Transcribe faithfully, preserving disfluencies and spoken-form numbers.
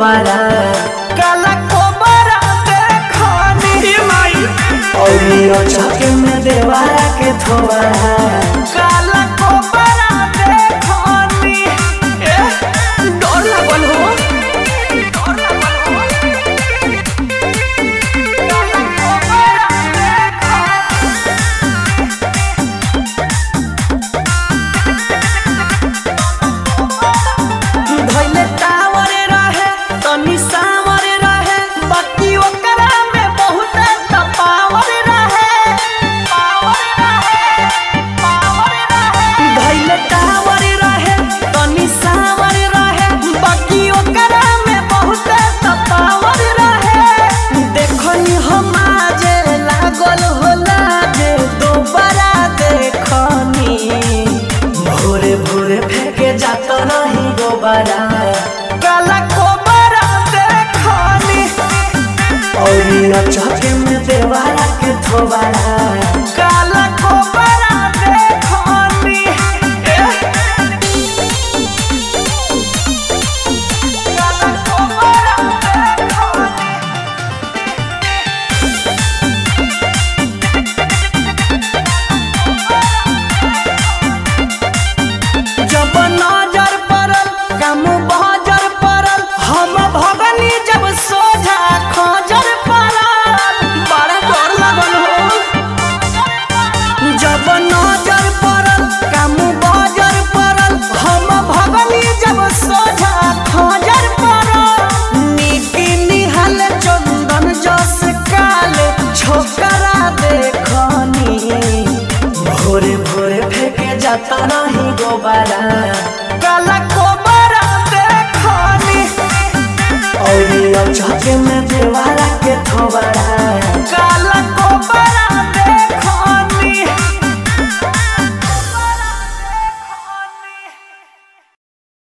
गोबारा काला कोबारा देखनी माई और चौके में देवारा के थोबारा काला कोबारा देखनी डर लागल हो डर लागल हो काला कोबारा धइले टावर रहे तनी सावर रहे बाकी ओकरा में बहुत पावर रहे पावर रहे पावर रहे धइले टावर रहे तनी सावर रहे बाकी ओकरा में बहुत पावर रहे देखनी हम जे लागल होला जे दोबारा देखनी भोरे भोरे फेंके जात रही गोबारा काला कोबारा देखनी और चौके में देवारा के थोबारा